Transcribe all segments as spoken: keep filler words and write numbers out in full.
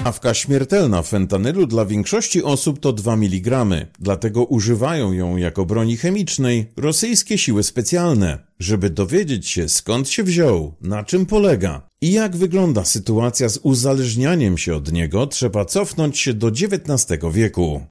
Dawka śmiertelna fentanylu dla większości osób to dwa miligramy, dlatego używają ją jako broni chemicznej rosyjskie siły specjalne. Żeby dowiedzieć się, skąd się wziął, na czym polega i jak wygląda sytuacja z uzależnianiem się od niego, trzeba cofnąć się do dziewiętnastego wieku.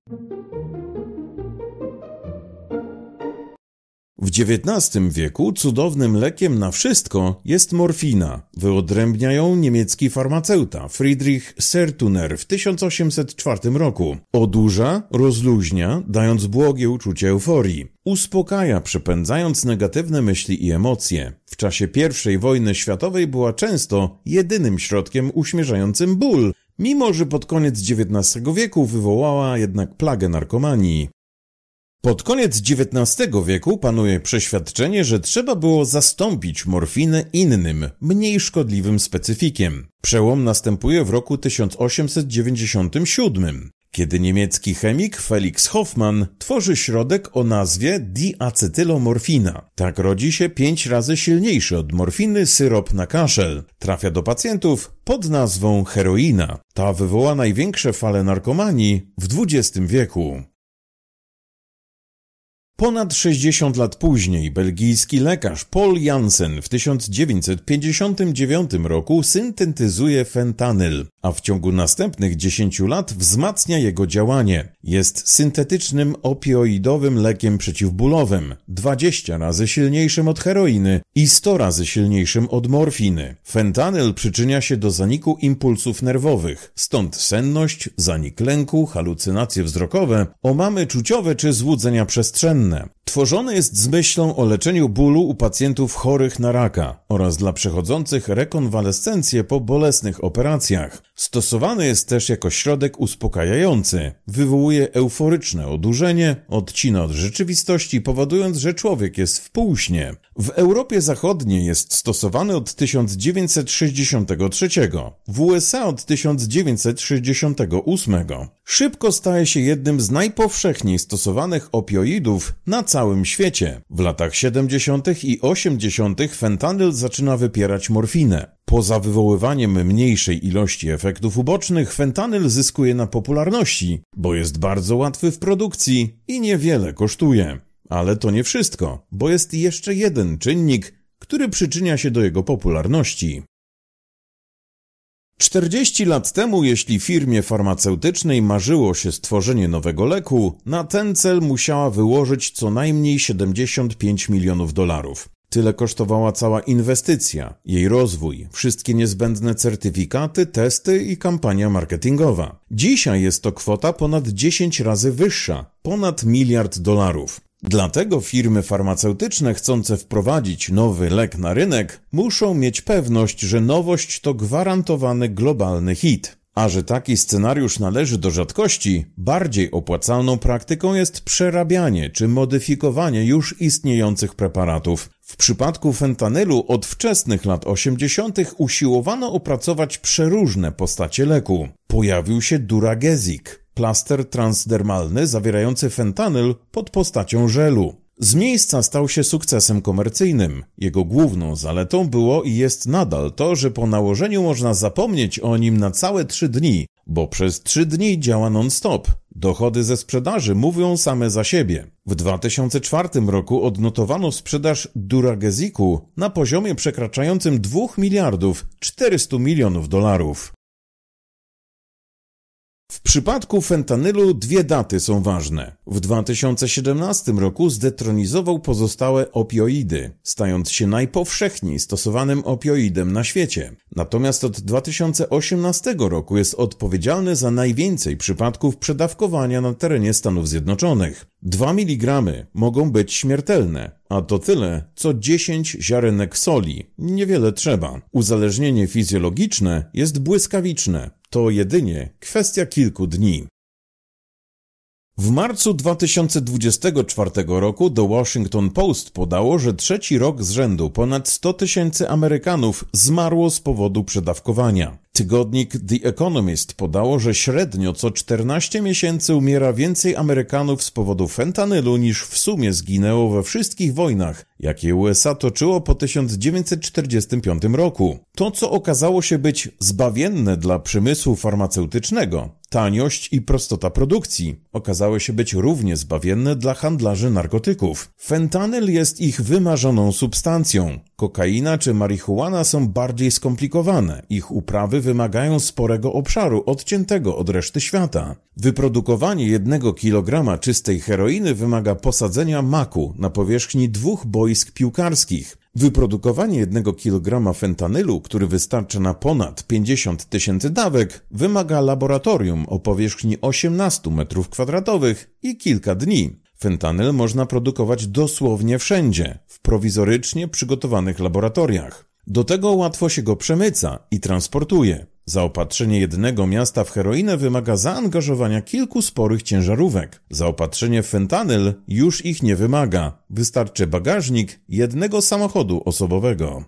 W dziewiętnastym wieku cudownym lekiem na wszystko jest morfina. Wyodrębnia ją niemiecki farmaceuta Friedrich Sertuner w tysiąc osiemset czwartym roku. Odurza, rozluźnia, dając błogie uczucie euforii. Uspokaja, przepędzając negatywne myśli i emocje. W czasie pierwszej wojny światowej była często jedynym środkiem uśmierzającym ból, mimo że pod koniec dziewiętnastego wieku wywołała jednak plagę narkomanii. Pod koniec dziewiętnastego wieku panuje przeświadczenie, że trzeba było zastąpić morfinę innym, mniej szkodliwym specyfikiem. Przełom następuje w roku tysiąc osiemset dziewięćdziesiątym siódmym, kiedy niemiecki chemik Felix Hoffmann tworzy środek o nazwie diacetylomorfina. Tak rodzi się pięć razy silniejszy od morfiny syrop na kaszel. Trafia do pacjentów pod nazwą heroina. Ta wywoła największe fale narkomanii w dwudziestym wieku. Ponad sześćdziesiąt lat później belgijski lekarz Paul Janssen w tysiąc dziewięćset pięćdziesiątym dziewiątym roku syntetyzuje fentanyl, a w ciągu następnych dziesięciu lat wzmacnia jego działanie. Jest syntetycznym opioidowym lekiem przeciwbólowym, dwadzieścia razy silniejszym od heroiny i sto razy silniejszym od morfiny. Fentanyl przyczynia się do zaniku impulsów nerwowych, stąd senność, zanik lęku, halucynacje wzrokowe, omamy czuciowe czy złudzenia przestrzenne. Tworzony jest z myślą o leczeniu bólu u pacjentów chorych na raka oraz dla przechodzących rekonwalescencję po bolesnych operacjach. Stosowany jest też jako środek uspokajający. Wywołuje euforyczne odurzenie, odcina od rzeczywistości, powodując, że człowiek jest w półśnie. W Europie Zachodniej jest stosowany od tysiąc dziewięćset sześćdziesiątego trzeciego, w U S A od tysiąc dziewięćset sześćdziesiątego ósmego. Szybko staje się jednym z najpowszechniej stosowanych opioidów na całym świecie. W latach siedemdziesiątych i osiemdziesiątych fentanyl zaczyna wypierać morfinę. Poza wywoływaniem mniejszej ilości efektów ubocznych, fentanyl zyskuje na popularności, bo jest bardzo łatwy w produkcji i niewiele kosztuje. Ale to nie wszystko, bo jest jeszcze jeden czynnik, który przyczynia się do jego popularności. czterdzieści lat temu, jeśli firmie farmaceutycznej marzyło się stworzenie nowego leku, na ten cel musiała wyłożyć co najmniej siedemdziesiąt pięć milionów dolarów. Tyle kosztowała cała inwestycja, jej rozwój, wszystkie niezbędne certyfikaty, testy i kampania marketingowa. Dzisiaj jest to kwota ponad dziesięć razy wyższa, ponad miliard dolarów. Dlatego firmy farmaceutyczne chcące wprowadzić nowy lek na rynek muszą mieć pewność, że nowość to gwarantowany globalny hit. A że taki scenariusz należy do rzadkości, bardziej opłacalną praktyką jest przerabianie czy modyfikowanie już istniejących preparatów. W przypadku fentanylu od wczesnych lat osiemdziesiątych usiłowano opracować przeróżne postacie leku. Pojawił się Duragesic, plaster transdermalny zawierający fentanyl pod postacią żelu. Z miejsca stał się sukcesem komercyjnym. Jego główną zaletą było i jest nadal to, że po nałożeniu można zapomnieć o nim na całe trzy dni, bo przez trzy dni działa non-stop. Dochody ze sprzedaży mówią same za siebie. W dwa tysiące czwartym roku odnotowano sprzedaż Duragesicu na poziomie przekraczającym dwa miliardy czterysta milionów dolarów. W przypadku fentanylu dwie daty są ważne. W dwa tysiące siedemnastym roku zdetronizował pozostałe opioidy, stając się najpowszechniej stosowanym opioidem na świecie. Natomiast od dwa tysiące osiemnastego roku jest odpowiedzialny za najwięcej przypadków przedawkowania na terenie Stanów Zjednoczonych. Dwa miligramy mogą być śmiertelne, a to tyle, co dziesięć ziarenek soli. Niewiele trzeba. Uzależnienie fizjologiczne jest błyskawiczne. To jedynie kwestia kilku dni. W marcu dwa tysiące dwudziestego czwartego roku The Washington Post podało, że trzeci rok z rzędu ponad sto tysięcy Amerykanów zmarło z powodu przedawkowania. Tygodnik The Economist podało, że średnio co czternaście miesięcy umiera więcej Amerykanów z powodu fentanylu niż w sumie zginęło we wszystkich wojnach, jakie U S A toczyło po tysiąc dziewięćset czterdziestym piątym roku. To, co okazało się być zbawienne dla przemysłu farmaceutycznego, taniość i prostota produkcji, okazały się być równie zbawienne dla handlarzy narkotyków. Fentanyl jest ich wymarzoną substancją. Kokaina czy marihuana są bardziej skomplikowane. Ich uprawy wymagają sporego obszaru, odciętego od reszty świata. Wyprodukowanie jednego kilograma czystej heroiny wymaga posadzenia maku na powierzchni dwóch boisk piłkarskich. Wyprodukowanie jednego kilograma fentanylu, który wystarcza na ponad pięćdziesiąt tysięcy dawek, wymaga laboratorium o powierzchni osiemnaście metrów kwadratowych i kilka dni. Fentanyl można produkować dosłownie wszędzie, w prowizorycznie przygotowanych laboratoriach. Do tego łatwo się go przemyca i transportuje. Zaopatrzenie jednego miasta w heroinę wymaga zaangażowania kilku sporych ciężarówek. Zaopatrzenie w fentanyl już ich nie wymaga. Wystarczy bagażnik jednego samochodu osobowego.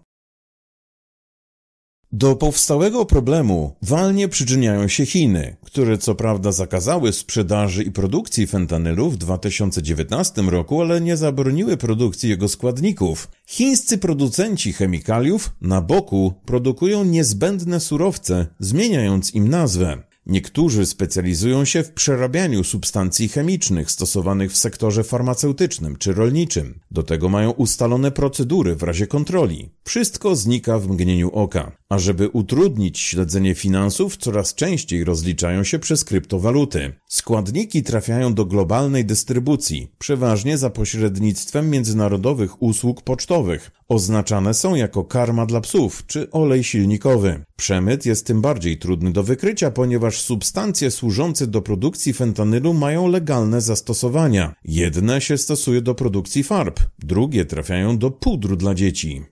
Do powstałego problemu walnie przyczyniają się Chiny, które co prawda zakazały sprzedaży i produkcji fentanylu w dwa tysiące dziewiętnastym roku, ale nie zabroniły produkcji jego składników. Chińscy producenci chemikaliów na boku produkują niezbędne surowce, zmieniając im nazwę. Niektórzy specjalizują się w przerabianiu substancji chemicznych stosowanych w sektorze farmaceutycznym czy rolniczym. Do tego mają ustalone procedury w razie kontroli. Wszystko znika w mgnieniu oka. A żeby utrudnić śledzenie finansów, coraz częściej rozliczają się przez kryptowaluty. Składniki trafiają do globalnej dystrybucji, przeważnie za pośrednictwem międzynarodowych usług pocztowych. Oznaczane są jako karma dla psów czy olej silnikowy. Przemyt jest tym bardziej trudny do wykrycia, ponieważ substancje służące do produkcji fentanylu mają legalne zastosowania. Jedne się stosuje do produkcji farb, drugie trafiają do pudru dla dzieci.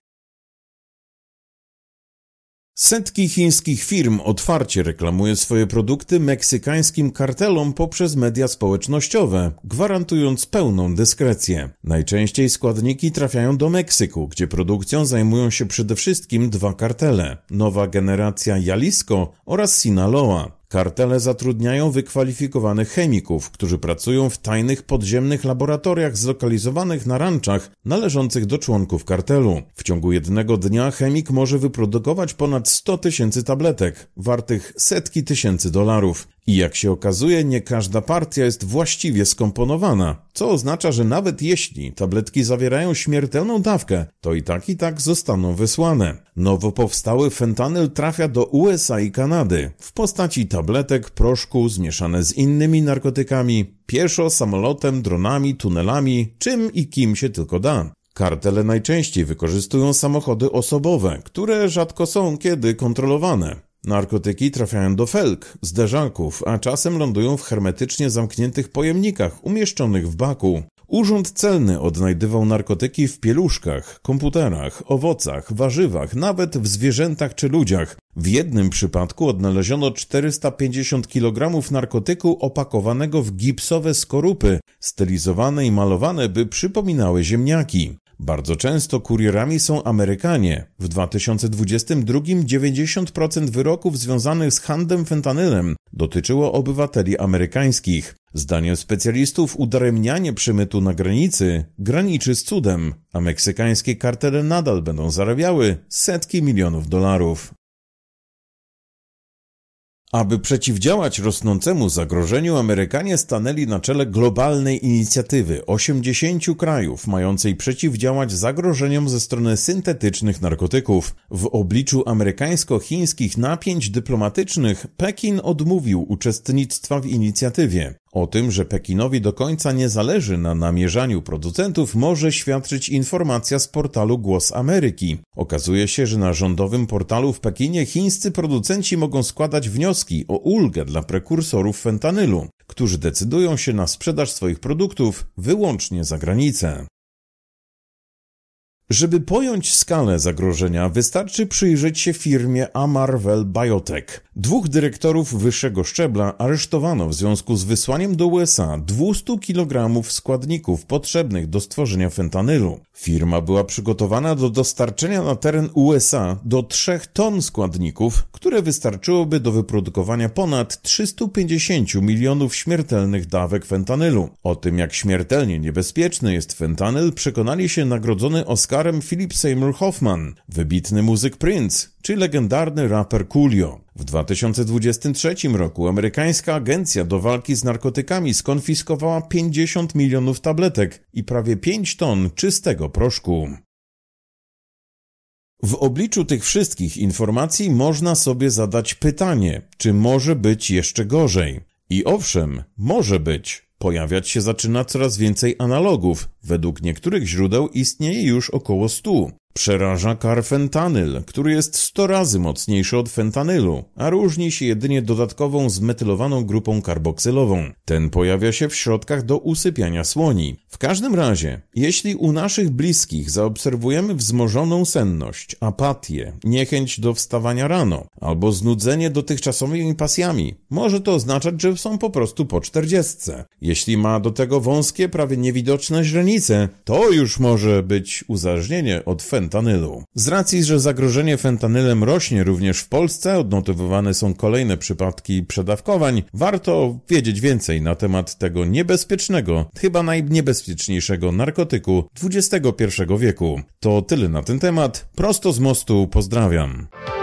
Setki chińskich firm otwarcie reklamuje swoje produkty meksykańskim kartelom poprzez media społecznościowe, gwarantując pełną dyskrecję. Najczęściej składniki trafiają do Meksyku, gdzie produkcją zajmują się przede wszystkim dwa kartele – nowa generacja Jalisco oraz Sinaloa. Kartele zatrudniają wykwalifikowanych chemików, którzy pracują w tajnych podziemnych laboratoriach zlokalizowanych na ranczach należących do członków kartelu. W ciągu jednego dnia chemik może wyprodukować ponad sto tysięcy tabletek, wartych setki tysięcy dolarów. I jak się okazuje, nie każda partia jest właściwie skomponowana, co oznacza, że nawet jeśli tabletki zawierają śmiertelną dawkę, to i tak i tak zostaną wysłane. Nowo powstały fentanyl trafia do U S A i Kanady w postaci tabletek, proszku zmieszane z innymi narkotykami, pieszo, samolotem, dronami, tunelami, czym i kim się tylko da. Kartele najczęściej wykorzystują samochody osobowe, które rzadko są kiedy kontrolowane. Narkotyki trafiają do felg, zderzaków, a czasem lądują w hermetycznie zamkniętych pojemnikach umieszczonych w baku. Urząd Celny odnajdywał narkotyki w pieluszkach, komputerach, owocach, warzywach, nawet w zwierzętach czy ludziach. W jednym przypadku odnaleziono czterysta pięćdziesiąt kilogramów narkotyku opakowanego w gipsowe skorupy, stylizowane i malowane, by przypominały ziemniaki. Bardzo często kurierami są Amerykanie. W dwa tysiące dwudziestym drugim dziewięćdziesiąt procent wyroków związanych z handlem fentanynem dotyczyło obywateli amerykańskich. Zdaniem specjalistów udaremnianie przemytu na granicy graniczy z cudem, a meksykańskie kartele nadal będą zarabiały setki milionów dolarów. Aby przeciwdziałać rosnącemu zagrożeniu, Amerykanie stanęli na czele globalnej inicjatywy osiemdziesięciu krajów mającej przeciwdziałać zagrożeniom ze strony syntetycznych narkotyków. W obliczu amerykańsko-chińskich napięć dyplomatycznych Pekin odmówił uczestnictwa w inicjatywie. O tym, że Pekinowi do końca nie zależy na namierzaniu producentów, może świadczyć informacja z portalu Głos Ameryki. Okazuje się, że na rządowym portalu w Pekinie chińscy producenci mogą składać wnioski o ulgę dla prekursorów fentanylu, którzy decydują się na sprzedaż swoich produktów wyłącznie za granicę. Żeby pojąć skalę zagrożenia, wystarczy przyjrzeć się firmie Amarvel Biotech. Dwóch dyrektorów wyższego szczebla aresztowano w związku z wysłaniem do U S A dwieście kilogramów składników potrzebnych do stworzenia fentanylu. Firma była przygotowana do dostarczenia na teren U S A do trzech ton składników, które wystarczyłoby do wyprodukowania ponad trzystu pięćdziesięciu milionów śmiertelnych dawek fentanylu. O tym, jak śmiertelnie niebezpieczny jest fentanyl, przekonali się nagrodzony Oscarem Philip Seymour Hoffman, wybitny muzyk Prince czy legendarny raper Coolio. W dwa tysiące dwudziestym trzecim roku amerykańska agencja do walki z narkotykami skonfiskowała pięćdziesiąt milionów tabletek i prawie pięć ton czystego proszku. W obliczu tych wszystkich informacji można sobie zadać pytanie, czy może być jeszcze gorzej? I owszem, może być. Pojawiać się zaczyna coraz więcej analogów. Według niektórych źródeł istnieje już około stu. Przeraża karfentanyl, który jest sto razy mocniejszy od fentanylu, a różni się jedynie dodatkową zmetylowaną grupą karboksylową. Ten pojawia się w środkach do usypiania słoni. W każdym razie, jeśli u naszych bliskich zaobserwujemy wzmożoną senność, apatię, niechęć do wstawania rano albo znudzenie dotychczasowymi pasjami, może to oznaczać, że są po prostu po czterdziestce. Jeśli ma do tego wąskie, prawie niewidoczne źrenice, to już może być uzależnienie od fentanylu. Fentanylu. Z racji, że zagrożenie fentanylem rośnie również w Polsce, odnotowywane są kolejne przypadki przedawkowań, warto wiedzieć więcej na temat tego niebezpiecznego, chyba najniebezpieczniejszego narkotyku dwudziestego pierwszego wieku. To tyle na ten temat. Prosto z mostu pozdrawiam.